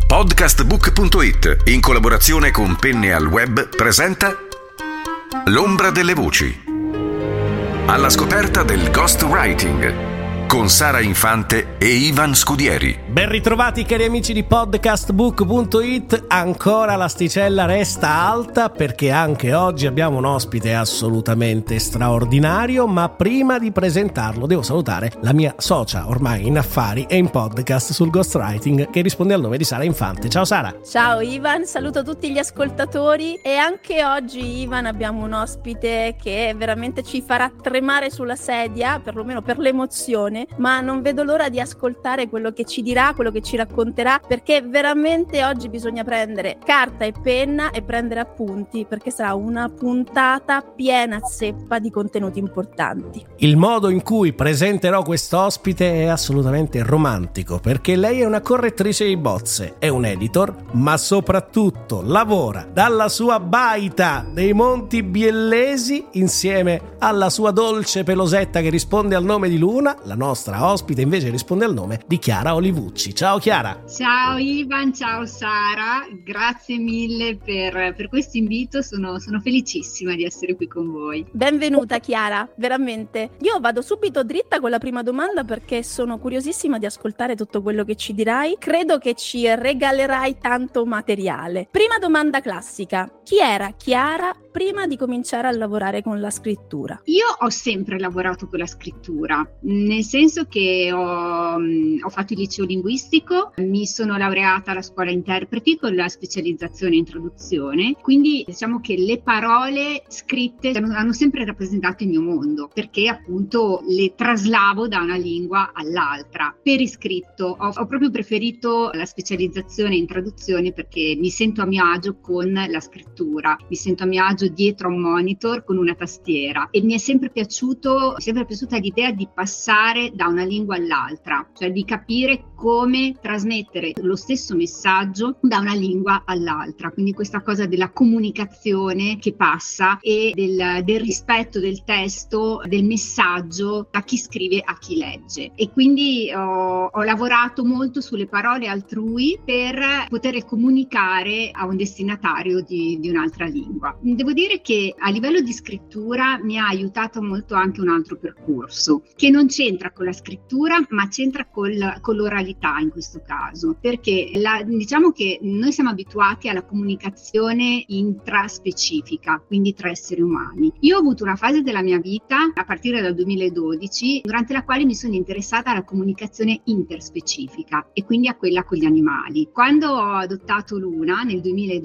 Podcastbook.it, in collaborazione con Penne al Web, presenta L'ombra delle voci. Alla scoperta del ghostwriting con Sara Infante e Ivan Scudieri. Ben ritrovati cari amici di Podcastbook.it. Ancora l'asticella resta alta perché anche oggi abbiamo un ospite assolutamente straordinario, ma prima di presentarlo devo salutare la mia socia ormai in affari e in podcast sul ghostwriting, che risponde al nome di Sara Infante. Ciao Sara. Ciao Ivan, saluto tutti gli ascoltatori e anche oggi Ivan abbiamo un ospite che veramente ci farà tremare sulla sedia, perlomeno per l'emozione, ma non vedo l'ora di ascoltare quello che ci dirà, quello che ci racconterà, perché veramente oggi bisogna prendere carta e penna e prendere appunti, perché sarà una puntata piena zeppa di contenuti importanti. Il modo in cui presenterò quest'ospite è assolutamente romantico, perché lei è una correttrice di bozze, è un editor, ma soprattutto lavora dalla sua baita dei Monti Biellesi insieme alla sua dolce pelosetta che risponde al nome di Luna. La nostra ospite invece risponde al nome di Chiara Olivucci. Ciao Chiara. Ciao Ivan, ciao Sara, grazie mille per questo invito, sono felicissima di essere qui con voi. Benvenuta Chiara, veramente. Io vado subito dritta con la prima domanda perché sono curiosissima di ascoltare tutto quello che ci dirai. Credo che ci regalerai tanto materiale. Prima domanda classica: chi era Chiara prima di cominciare a lavorare con la scrittura? Io ho sempre lavorato con la scrittura, nel senso che ho fatto il liceo linguistico, mi sono laureata alla scuola interpreti con la specializzazione in traduzione, quindi diciamo che le parole scritte hanno sempre rappresentato il mio mondo, perché appunto le traslavo da una lingua all'altra. Per iscritto ho proprio preferito la specializzazione in traduzione perché mi sento a mio agio con la scrittura, mi sento a mio agio dietro a un monitor con una tastiera e mi è sempre piaciuta l'idea di passare da una lingua all'altra, cioè di capire come trasmettere lo stesso messaggio da una lingua all'altra, quindi questa cosa della comunicazione che passa e del rispetto del testo, del messaggio a chi scrive, a chi legge. E quindi ho lavorato molto sulle parole altrui per poter comunicare a un destinatario di un'altra lingua. Devo dire che a livello di scrittura mi ha aiutato molto anche un altro percorso che non c'entra con la scrittura ma c'entra con l'oralità in questo caso, perché diciamo che noi siamo abituati alla comunicazione intraspecifica, quindi tra esseri umani. Io ho avuto una fase della mia vita a partire dal 2012 durante la quale mi sono interessata alla comunicazione interspecifica e quindi a quella con gli animali. Quando ho adottato Luna nel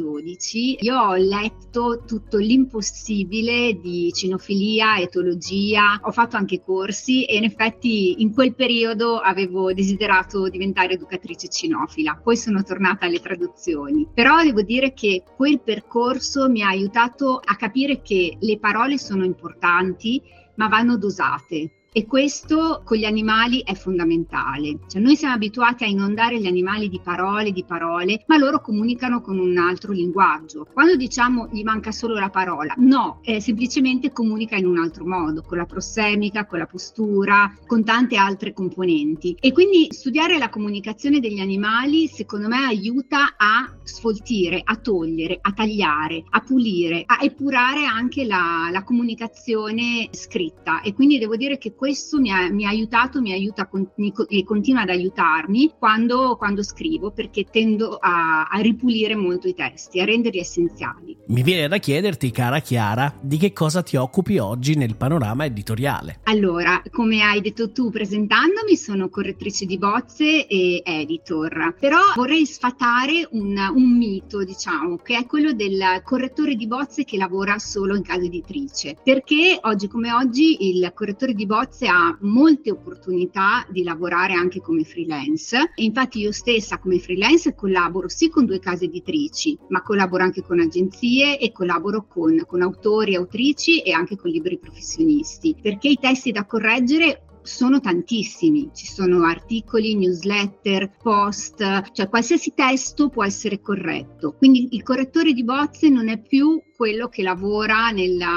2012 io ho letto tutto l'impossibile di cinofilia, etologia, ho fatto anche corsi e in effetti in quel periodo avevo desiderato diventare educatrice cinofila, poi sono tornata alle traduzioni, però devo dire che quel percorso mi ha aiutato a capire che le parole sono importanti ma vanno dosate. E questo con gli animali è fondamentale, cioè noi siamo abituati a inondare gli animali di parole, ma loro comunicano con un altro linguaggio. Quando diciamo gli manca solo la parola, no, semplicemente comunica in un altro modo, con la prossemica, con la postura, con tante altre componenti. E quindi studiare la comunicazione degli animali secondo me aiuta a sfoltire, a togliere, a tagliare, a pulire, a epurare anche la comunicazione scritta. E quindi devo dire che questo mi ha aiutato, mi aiuta e continua ad aiutarmi quando scrivo, perché tendo a ripulire molto i testi, a renderli essenziali. Mi viene da chiederti, cara Chiara, di che cosa ti occupi oggi nel panorama editoriale? Allora, come hai detto tu presentandomi, sono correttrice di bozze e editor, però vorrei sfatare un mito, diciamo, che è quello del correttore di bozze che lavora solo in casa editrice, perché oggi come oggi il correttore di bozze ha molte opportunità di lavorare anche come freelance. E infatti io stessa come freelance collaboro sì con 2 case editrici, ma collaboro anche con agenzie e collaboro con autori, autrici e anche con liberi professionisti, perché i testi da correggere sono tantissimi, ci sono articoli, newsletter, post, cioè qualsiasi testo può essere corretto. Quindi il correttore di bozze non è più quello che lavora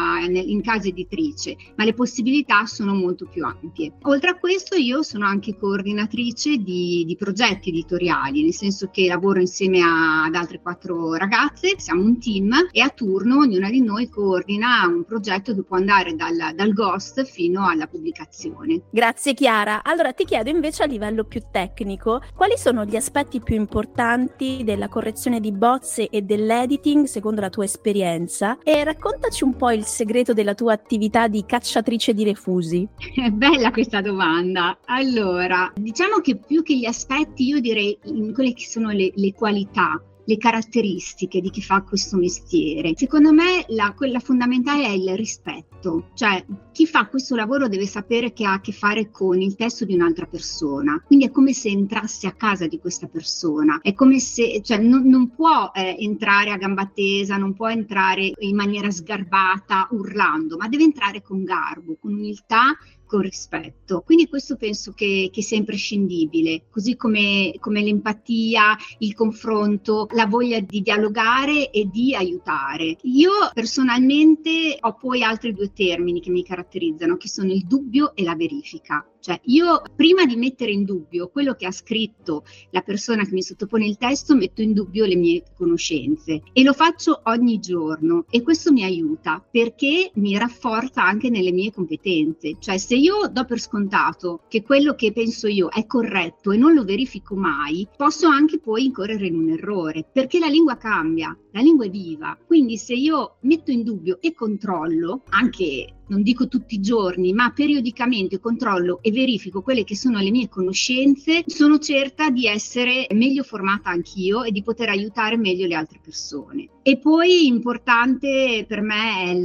in casa editrice, ma le possibilità sono molto più ampie. Oltre a questo io sono anche coordinatrice di progetti editoriali, nel senso che lavoro insieme ad altre 4 ragazze, siamo un team e a turno ognuna di noi coordina un progetto che può andare dal ghost fino alla pubblicazione. Grazie Chiara. Allora ti chiedo invece a livello più tecnico, quali sono gli aspetti più importanti della correzione di bozze e dell'editing secondo la tua esperienza, e raccontaci un po' il segreto della tua attività di cacciatrice di refusi. È bella questa domanda. Allora, diciamo che più che gli aspetti io direi quelle che sono le qualità, le caratteristiche di chi fa questo mestiere. Secondo me quella fondamentale è il rispetto, cioè chi fa questo lavoro deve sapere che ha a che fare con il testo di un'altra persona, quindi è come se entrasse a casa di questa persona, è come se, cioè, non può entrare a gamba tesa, non può entrare in maniera sgarbata urlando, ma deve entrare con garbo, con umiltà, con rispetto. Quindi questo penso che sia imprescindibile, così come l'empatia, il confronto, la voglia di dialogare e di aiutare. Io personalmente ho poi altri 2 termini che mi caratterizzano, che sono il dubbio e la verifica. Cioè io prima di mettere in dubbio quello che ha scritto la persona che mi sottopone il testo, metto in dubbio le mie conoscenze e lo faccio ogni giorno, e questo mi aiuta perché mi rafforza anche nelle mie competenze. Cioè se io do per scontato che quello che penso io è corretto e non lo verifico mai, posso anche poi incorrere in un errore, perché la lingua cambia, la lingua è viva. Quindi se io metto in dubbio e controllo, anche non dico tutti i giorni, ma periodicamente controllo e verifico quelle che sono le mie conoscenze, sono certa di essere meglio formata anch'io e di poter aiutare meglio le altre persone. E poi importante per me è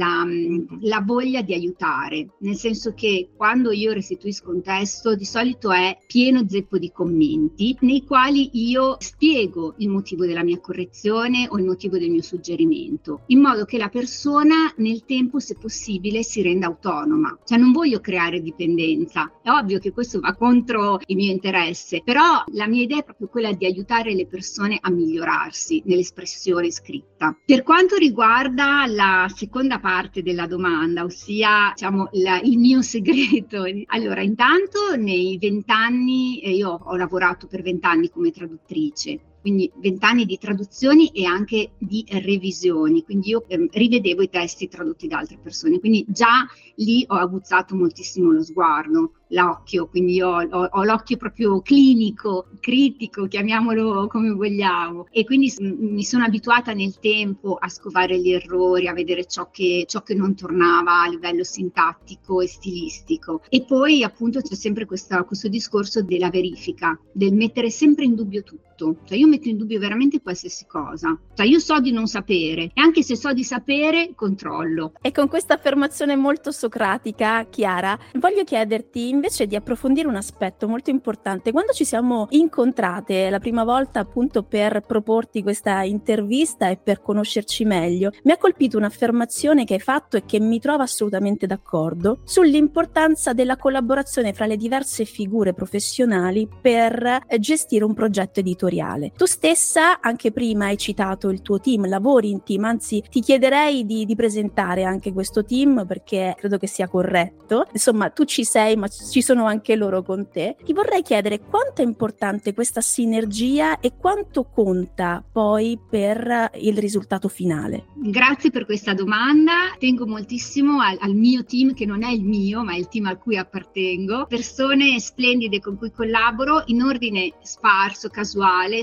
la voglia di aiutare, nel senso che quando io restituisco un testo di solito è pieno zeppo di commenti nei quali io spiego il motivo della mia correzione o il motivo del mio suggerimento, in modo che la persona nel tempo, se possibile, si renda autonoma. Cioè non voglio creare dipendenza, è ovvio che questo va contro il mio interesse, però la mia idea è proprio quella di aiutare le persone a migliorarsi nell'espressione scritta. Per quanto riguarda la seconda parte della domanda, ossia diciamo il mio segreto, allora intanto nei 20 anni, io ho lavorato per 20 anni come traduttrice, quindi 20 anni di traduzioni e anche di revisioni, quindi io rivedevo i testi tradotti da altre persone, quindi già lì ho aguzzato moltissimo lo sguardo, l'occhio, quindi io ho l'occhio proprio clinico, critico, chiamiamolo come vogliamo, e quindi mi sono abituata nel tempo a scovare gli errori, a vedere ciò che non tornava a livello sintattico e stilistico. E poi appunto c'è sempre questo discorso della verifica, del mettere sempre in dubbio tutto, cioè io metto in dubbio veramente qualsiasi cosa, cioè io so di non sapere e anche se so di sapere controllo. E con questa affermazione molto socratica, Chiara, voglio chiederti invece di approfondire un aspetto molto importante. Quando ci siamo incontrate la prima volta appunto per proporti questa intervista e per conoscerci meglio, mi ha colpito un'affermazione che hai fatto e che mi trova assolutamente d'accordo sull'importanza della collaborazione fra le diverse figure professionali per gestire un progetto editoriale. Tu stessa anche prima hai citato il tuo team, lavori in team, anzi ti chiederei di presentare anche questo team perché credo che sia corretto. Insomma, tu ci sei, ma ci sono anche loro con te. Ti vorrei chiedere quanto è importante questa sinergia e quanto conta poi per il risultato finale. Grazie per questa domanda. Tengo moltissimo al mio team, che non è il mio, ma è il team a cui appartengo. Persone splendide con cui collaboro in ordine sparso, casuale,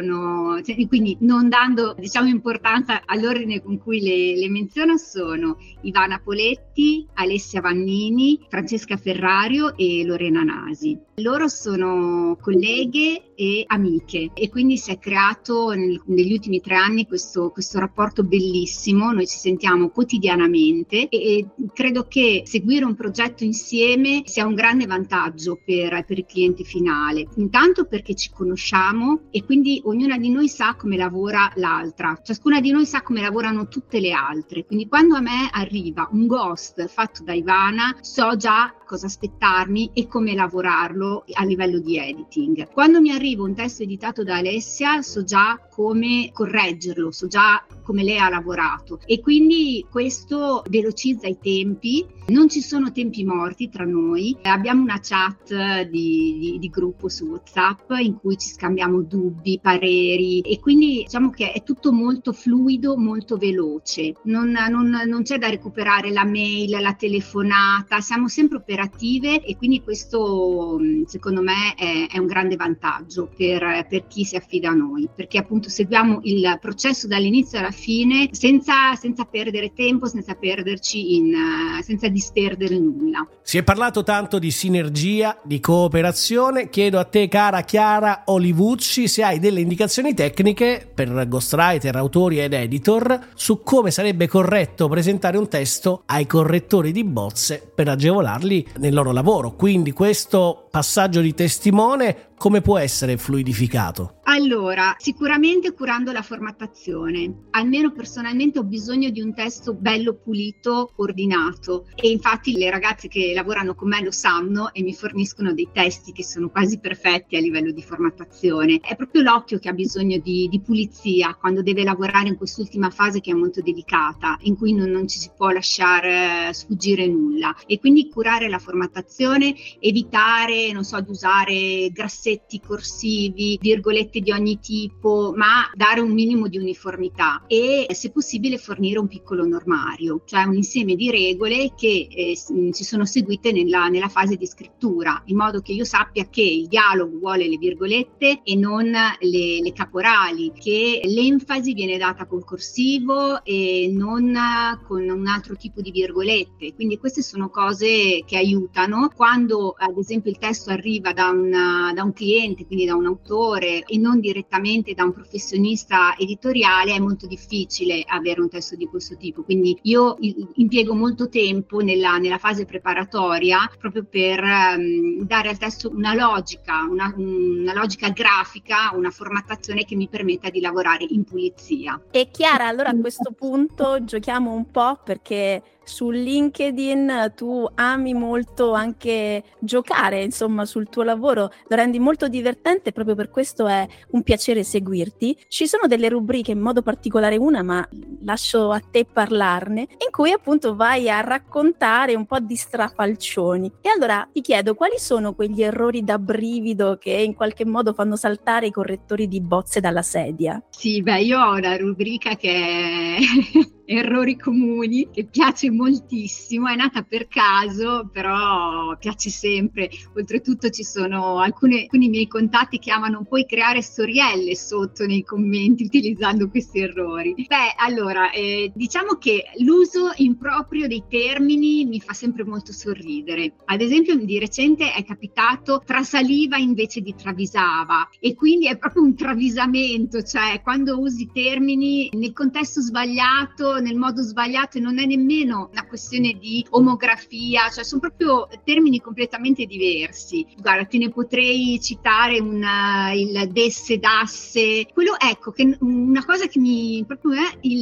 quindi non dando importanza all'ordine con cui le menziono, sono Ivana Poletti, Alessia Vannini, Francesca Ferrario e Lorena Nasi. Loro sono colleghe e amiche e quindi si è creato negli ultimi 3 anni questo rapporto bellissimo. Noi ci sentiamo quotidianamente e credo che seguire un progetto insieme sia un grande vantaggio per il cliente finale, intanto perché ci conosciamo e quindi ognuna di noi sa come lavora l'altra, ciascuna di noi sa come lavorano tutte le altre, quindi quando a me arriva un ghost fatto da Ivana so già cosa aspettarmi e come lavorarlo a livello di editing. Quando mi arriva un testo editato da Alessia so già come correggerlo, so già come lei ha lavorato, e quindi questo velocizza i tempi. Non ci sono tempi morti tra noi, abbiamo una chat di gruppo su WhatsApp in cui ci scambiamo dubbi, pareri, e quindi diciamo che è tutto molto fluido, molto veloce, non c'è da recuperare la mail, la telefonata, siamo sempre operative, e quindi questo secondo me è un grande vantaggio per chi si affida a noi, perché appunto seguiamo il processo dall'inizio alla fine senza perdere tempo, senza senza disperdere nulla. Si è parlato tanto di sinergia, di cooperazione. Chiedo a te, cara Chiara Olivucci, se hai delle indicazioni tecniche per ghostwriter, autori ed editor su come sarebbe corretto presentare un testo ai correttori di bozze per agevolarli nel loro lavoro. Quindi questo passaggio di testimone come può essere fluidificato? Allora, sicuramente curando la formattazione. Almeno personalmente ho bisogno di un testo bello pulito, ordinato, e infatti le ragazze che lavorano con me lo sanno e mi forniscono dei testi che sono quasi perfetti a livello di formattazione. È proprio l'occhio che ha bisogno di pulizia quando deve lavorare in quest'ultima fase che è molto delicata, in cui non ci si può lasciare sfuggire nulla, e quindi curare la formattazione, evitare, non so, di usare grassetti corsivi, virgolette di ogni tipo, ma dare un minimo di uniformità, e se possibile fornire un piccolo normario, cioè un insieme di regole che ci sono seguite nella fase di scrittura, in modo che io sappia che il dialogo vuole le virgolette e non le caporali, che l'enfasi viene data col corsivo e non con un altro tipo di virgolette. Quindi queste sono cose che aiutano quando ad esempio il testo arriva da un cliente, quindi da un autore, e non direttamente da un professionista editoriale. È molto difficile avere un testo di questo tipo, quindi io impiego molto tempo nella fase preparatoria proprio per dare al testo una logica grafica, una formattazione che mi permetta di lavorare in pulizia. E Chiara, allora a questo punto giochiamo un po', perché su LinkedIn tu ami molto anche giocare, insomma, sul tuo lavoro, lo rendi molto divertente, proprio per questo è un piacere seguirti. Ci sono delle rubriche, in modo particolare una, ma lascio a te parlarne, in cui appunto vai a raccontare un po' di strafalcioni. E allora ti chiedo, quali sono quegli errori da brivido che in qualche modo fanno saltare i correttori di bozze dalla sedia? Sì, io ho una rubrica che è errori comuni, che piace moltissimo, è nata per caso, però piace sempre. Oltretutto ci sono alcuni miei contatti che amano poi creare storielle sotto nei commenti utilizzando questi errori. Allora, diciamo che l'uso improprio dei termini mi fa sempre molto sorridere. Ad esempio, di recente è capitato trasaliva invece di travisava, e quindi è proprio un travisamento, cioè quando usi termini nel contesto sbagliato, nel modo sbagliato, e non è nemmeno una questione di omografia, cioè sono proprio termini completamente diversi. Guarda, te ne potrei citare il desse, dasse, quello, ecco, che una cosa che mi proprio è il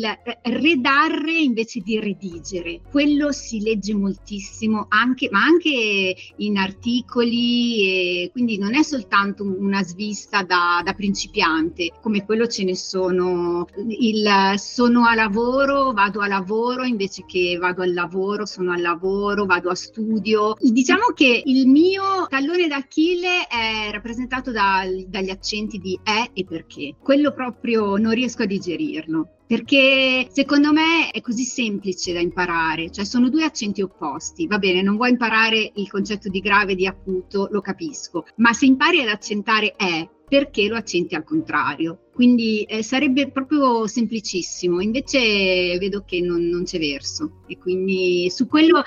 redarre invece di redigere. Quello si legge moltissimo, ma anche in articoli, e quindi non è soltanto una svista da principiante, come quello ce ne sono. Il sono a lavoro, vado a lavoro, invece che vado al lavoro, sono al lavoro, vado a studio. Diciamo che il mio tallone d'Achille è rappresentato dagli accenti di e perché. Quello proprio non riesco a digerirlo, perché secondo me è così semplice da imparare, cioè sono due accenti opposti. Va bene, non vuoi imparare il concetto di grave e di acuto, lo capisco, ma se impari ad accentare perché lo accenti al contrario? Quindi sarebbe proprio semplicissimo, invece vedo che non c'è verso, e quindi su quello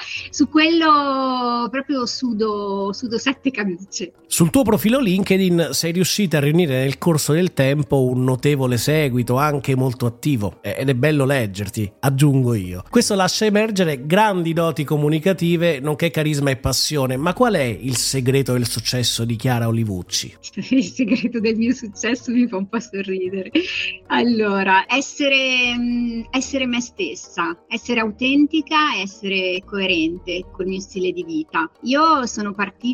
proprio sudo 7 camicie. Sul tuo profilo LinkedIn sei riuscita a riunire nel corso del tempo un notevole seguito, anche molto attivo, ed è bello leggerti, aggiungo io. Questo lascia emergere grandi doti comunicative, nonché carisma e passione. Ma qual è il segreto del successo di Chiara Olivucci? Il segreto segreto del mio successo mi fa un po' sorridere. Allora, essere me stessa, essere autentica, essere coerente col mio stile di vita. Io sono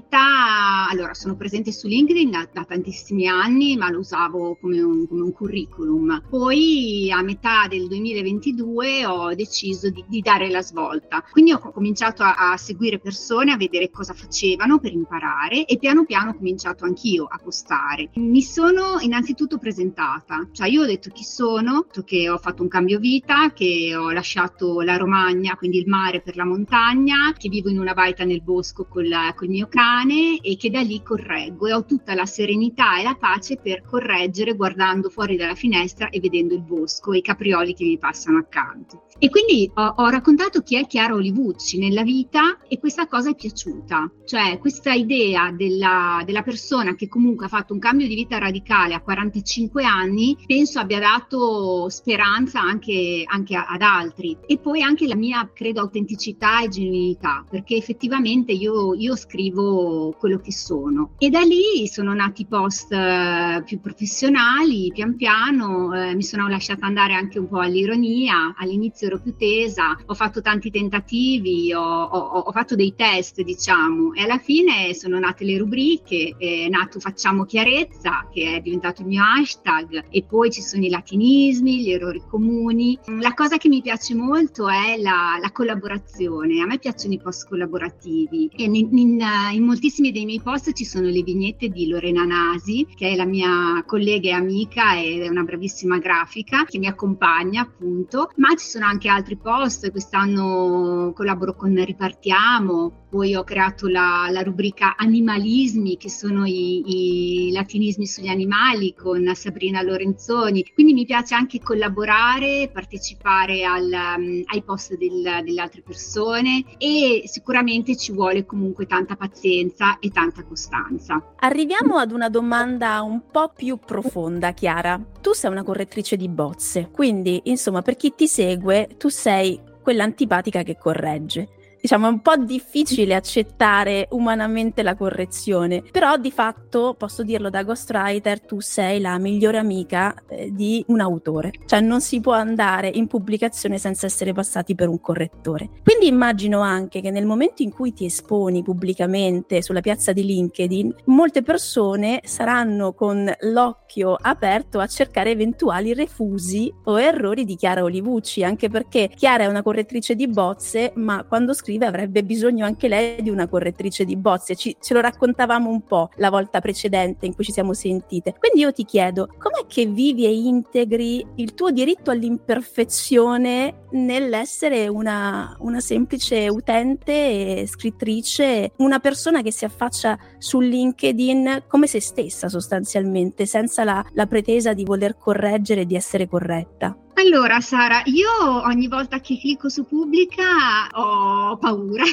presente su LinkedIn da tantissimi anni, ma lo usavo come un curriculum. Poi a metà del 2022 ho deciso di dare la svolta. Quindi ho cominciato a seguire persone, a vedere cosa facevano per imparare, e piano piano ho cominciato anch'io a postare. Mi sono innanzitutto presentata, cioè io ho detto chi sono, che ho fatto un cambio vita, che ho lasciato la Romagna, quindi il mare per la montagna, che vivo in una baita nel bosco col mio cane e che da lì correggo, e ho tutta la serenità e la pace per correggere guardando fuori dalla finestra e vedendo il bosco e i caprioli che mi passano accanto. E quindi ho raccontato chi è Chiara Olivucci nella vita, e questa cosa è piaciuta, cioè questa idea della persona che comunque ha fatto un cambio di vita radicale a 45 anni, penso abbia dato speranza anche ad altri, e poi anche la mia, credo, autenticità e genuinità, perché effettivamente io scrivo quello che sono, e da lì sono nati post più professionali. Pian piano mi sono lasciata andare anche un po' all'ironia. All'inizio ero più tesa, ho fatto tanti tentativi, ho fatto dei test, diciamo, e alla fine sono nate le rubriche, è nato Facciamo Chiarezza, che è diventato il mio hashtag, e poi ci sono i latinismi, gli errori comuni. La cosa che mi piace molto è la collaborazione. A me piacciono i post collaborativi, e in moltissimi dei miei post ci sono le vignette di Lorena Nasi, che è la mia collega e amica ed è una bravissima grafica che mi accompagna, appunto, ma ci sono anche altri post. Quest'anno collaboro con Ripartiamo, poi ho creato la rubrica Animalismi, che sono i latinismi sugli animali, con Sabrina Lorenzoni. Quindi mi piace anche collaborare, partecipare ai post delle altre persone, e sicuramente ci vuole comunque tanta pazienza e tanta costanza. Arriviamo ad una domanda un po' più profonda, Chiara. Tu sei una correttrice di bozze, quindi insomma per chi ti segue tu sei quella antipatica che corregge. Diciamo, è un po' difficile accettare umanamente la correzione, però di fatto, posso dirlo da ghostwriter, tu sei la migliore amica di un autore. Cioè non si può andare in pubblicazione senza essere passati per un correttore. Quindi immagino anche che nel momento in cui ti esponi pubblicamente sulla piazza di LinkedIn, molte persone saranno con l'occhio aperto a cercare eventuali refusi o errori di Chiara Olivucci, anche perché Chiara è una correttrice di bozze, ma quando scrive avrebbe bisogno anche lei di una correttrice di bozze. Ce lo raccontavamo un po' la volta precedente in cui ci siamo sentite. Quindi io ti chiedo, com'è che vivi e integri il tuo diritto all'imperfezione nell'essere una semplice utente e scrittrice, una persona che si affaccia su LinkedIn come se stessa sostanzialmente, senza la pretesa di voler correggere e di essere corretta? Allora Sara, io ogni volta che clicco su pubblica ho paura.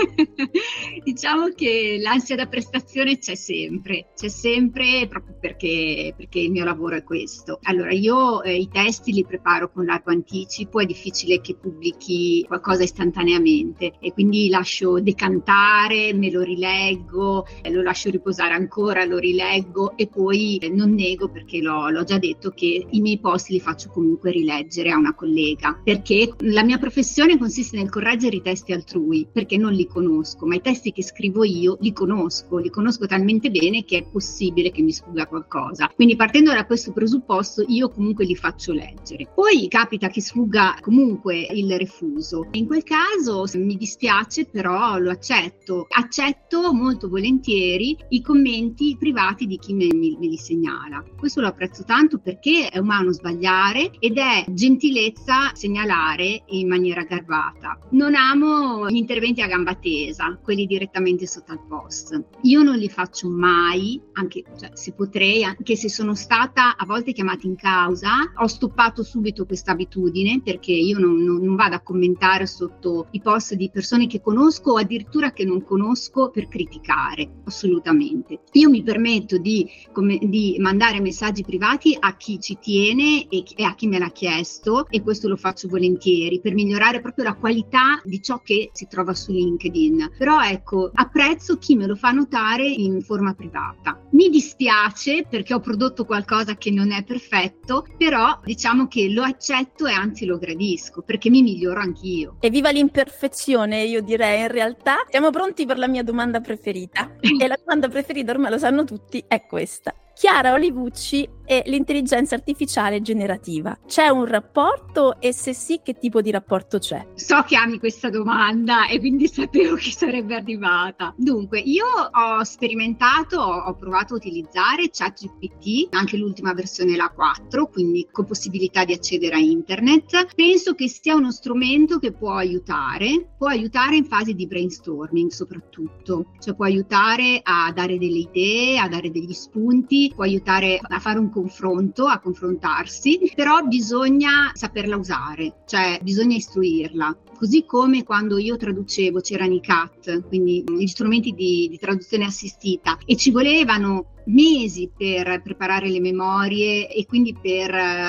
Diciamo che l'ansia da prestazione c'è sempre proprio perché il mio lavoro è questo. Allora io i testi li preparo con largo anticipo, è difficile che pubblichi qualcosa istantaneamente, e quindi lascio decantare, me lo rileggo, lo lascio riposare ancora, lo rileggo, e poi non nego, perché l'ho già detto, che i miei post li faccio comunque rileggere a una collega, perché la mia professione consiste nel correggere i testi altrui, perché non li conosco, ma i testi che scrivo io li conosco talmente bene che è possibile che mi sfugga qualcosa. Quindi partendo da questo presupposto io comunque li faccio leggere. Poi capita che sfugga comunque il refuso, in quel caso mi dispiace, però lo accetto molto volentieri i commenti privati di chi me li segnala. Questo lo apprezzo tanto, perché è umano sbagliare ed è gentilezza segnalare in maniera garbata. Non amo gli interventi a gamba tesa, quelli direttamente sotto al post. Io non li faccio mai, anche se potrei, anche se sono stata a volte chiamata in causa. Ho stoppato subito questa abitudine, perché io non vado a commentare sotto i post di persone che conosco o addirittura che non conosco per criticare, assolutamente. Io mi permetto di mandare messaggi privati a chi ci tiene e a chi me l'ha chiesto, testo, e questo lo faccio volentieri per migliorare proprio la qualità di ciò che si trova su LinkedIn. Però ecco, apprezzo chi me lo fa notare in forma privata. Mi dispiace perché ho prodotto qualcosa che non è perfetto, però diciamo che lo accetto e anzi lo gradisco perché mi miglioro anch'io. E viva l'imperfezione, io direi. In realtà siamo pronti per la mia domanda preferita e la domanda preferita, ormai lo sanno tutti, è questa. Chiara Olivucci e l'intelligenza artificiale generativa. C'è un rapporto e se sì, che tipo di rapporto c'è? So che ami questa domanda e quindi sapevo che sarebbe arrivata. Dunque, io ho sperimentato, ho provato a utilizzare ChatGPT, anche l'ultima versione, la 4, quindi con possibilità di accedere a internet. Penso che sia uno strumento che può aiutare in fase di brainstorming soprattutto, cioè può aiutare a dare delle idee, a dare degli spunti, può aiutare a fare un confronto, a confrontarsi, però bisogna saperla usare, cioè bisogna istruirla. Così come quando io traducevo c'erano i CAT, quindi gli strumenti di traduzione assistita, e ci volevano mesi per preparare le memorie e quindi per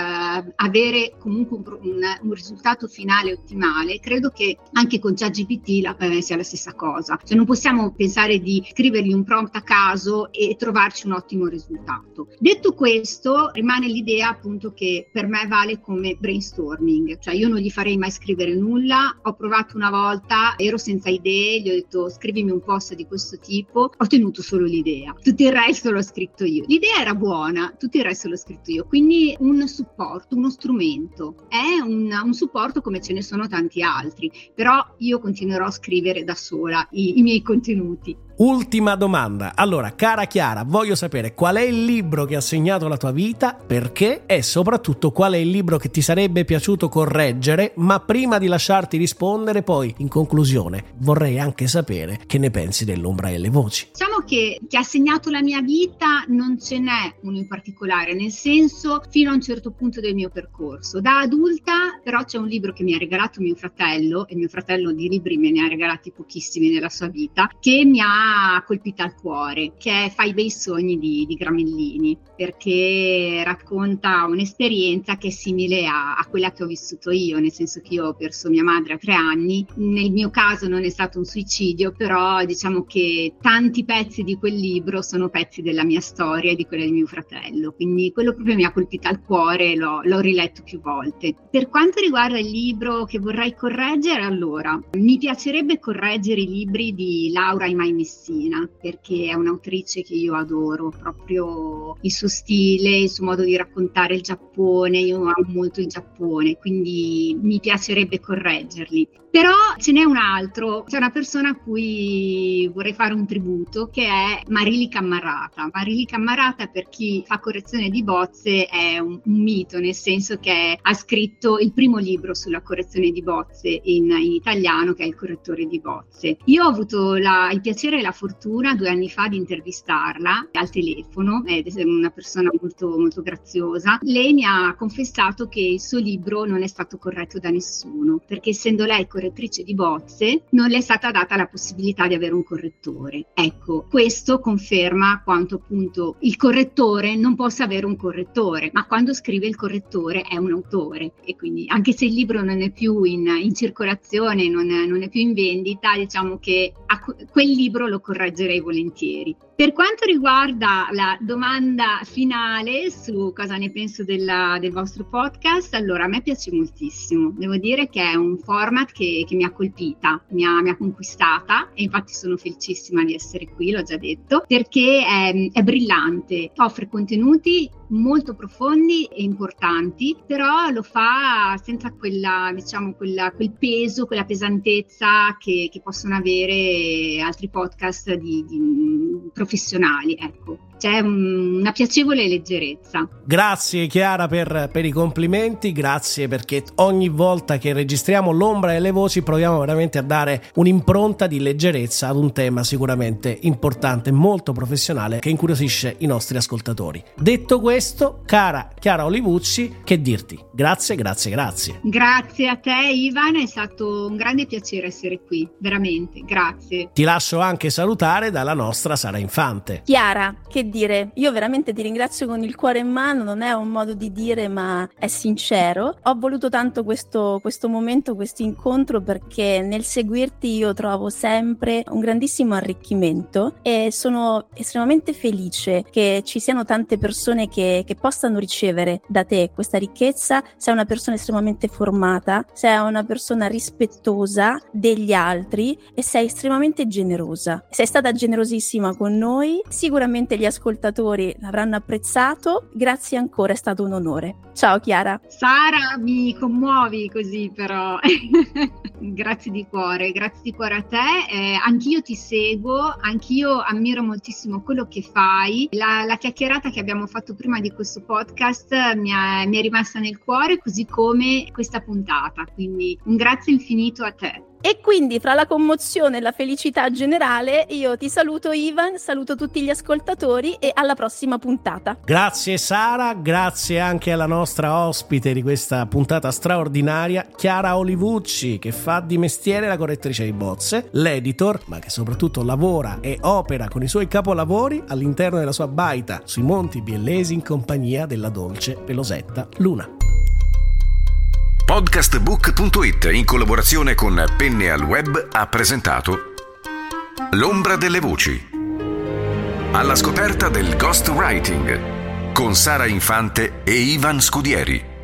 avere comunque un risultato finale ottimale. Credo che anche con ChatGPT sia la stessa cosa, cioè non possiamo pensare di scrivergli un prompt a caso e trovarci un ottimo risultato. Detto questo, rimane l'idea appunto che per me vale come brainstorming, cioè io non gli farei mai scrivere nulla. Ho provato una volta, ero senza idee, gli ho detto scrivimi un post di questo tipo, ho ottenuto solo l'idea, tutto il resto l'ho scritto io. L'idea era buona, tutto il resto l'ho scritto io, quindi un supporto, uno strumento, è un supporto come ce ne sono tanti altri, però io continuerò a scrivere da sola i miei contenuti. Ultima domanda. Allora, cara Chiara, voglio sapere qual è il libro che ha segnato la tua vita, perché, e soprattutto qual è il libro che ti sarebbe piaciuto correggere, ma prima di lasciarti rispondere, poi, in conclusione, vorrei anche sapere che ne pensi dell'Ombra e le Voci. Diciamo che ha segnato la mia vita non ce n'è uno in particolare, nel senso fino a un certo punto del mio percorso. Da adulta però c'è un libro che mi ha regalato mio fratello, e mio fratello di libri me ne ha regalati pochissimi nella sua vita, che mi ha colpita al cuore, che è Fai bei sogni di Gramellini, perché racconta un'esperienza che è simile a quella che ho vissuto io, nel senso che io ho perso mia madre a 3 anni. Nel mio caso non è stato un suicidio, però diciamo che tanti pezzi di quel libro sono pezzi della mia storia e di quella di mio fratello, quindi quello proprio mi ha colpita al cuore e l'ho riletto più volte. Per quanto riguarda il libro che vorrei correggere, allora mi piacerebbe correggere i libri di Laura Imai Messina, perché è un'autrice che io adoro, proprio il suo stile, il suo modo di raccontare il Giappone. Io amo molto il Giappone, quindi mi piacerebbe correggerli. Però ce n'è un altro, c'è una persona a cui vorrei fare un tributo, che è Marili Cammarata. Marili Cammarata, per chi fa correzione di bozze, è un mito, nel senso che ha scritto il primo libro sulla correzione di bozze in italiano, che è Il correttore di bozze. Io ho avuto il piacere e la fortuna 2 anni fa di intervistarla al telefono, ed è una persona molto, molto graziosa. Lei mi ha confessato che il suo libro non è stato corretto da nessuno, perché essendo lei correttrice di bozze non le è stata data la possibilità di avere un correttore. Ecco, questo conferma quanto appunto il correttore non possa avere un correttore, ma quando scrive il correttore è un autore, e quindi anche se il libro non è più in circolazione, non è più in vendita, diciamo che quel libro lo correggerei volentieri. Per quanto riguarda la domanda finale su cosa ne penso del vostro podcast, allora a me piace moltissimo. Devo dire che è un format che mi ha colpita, mi ha conquistata, e infatti sono felicissima di essere qui, l'ho già detto, perché è brillante, offre contenuti molto profondi e importanti, però lo fa senza quel peso, quella pesantezza che possono avere altri podcast di professionali, ecco. C'è una piacevole leggerezza. Grazie Chiara per i complimenti, grazie perché ogni volta che registriamo l'Ombra e le Voci proviamo veramente a dare un'impronta di leggerezza ad un tema sicuramente importante, molto professionale, che incuriosisce i nostri ascoltatori. Detto questo, cara Chiara Olivucci, che dirti? Grazie. Grazie a te Ivan, è stato un grande piacere essere qui, veramente, grazie. Ti lascio anche salutare dalla nostra Sara Infante. Chiara, che che dire, io veramente ti ringrazio con il cuore in mano, non è un modo di dire ma è sincero. Ho voluto tanto questo momento, questo incontro, perché nel seguirti io trovo sempre un grandissimo arricchimento e sono estremamente felice che ci siano tante persone che possano ricevere da te questa ricchezza. Sei una persona estremamente formata, sei una persona rispettosa degli altri e sei estremamente generosa. Sei stata generosissima con noi, sicuramente gli ascoltatori l'avranno apprezzato. Grazie ancora, è stato un onore. Ciao Chiara. Sara, mi commuovi così però. Grazie di cuore a te. Anch'io ti seguo, anch'io ammiro moltissimo quello che fai. La chiacchierata che abbiamo fatto prima di questo podcast mi è rimasta nel cuore, così come questa puntata, quindi un grazie infinito a te. E quindi, fra la commozione e la felicità generale, io ti saluto Ivan, saluto tutti gli ascoltatori e alla prossima puntata. Grazie Sara, grazie anche alla nostra ospite di questa puntata straordinaria, Chiara Olivucci, che fa di mestiere la correttrice di bozze, l'editor, ma che soprattutto lavora e opera con i suoi capolavori all'interno della sua baita sui Monti Biellesi in compagnia della dolce pelosetta Luna. Podcastbook.it, in collaborazione con Penne al Web, ha presentato L'ombra delle voci. Alla scoperta del ghostwriting con Sara Infante e Ivan Scudieri.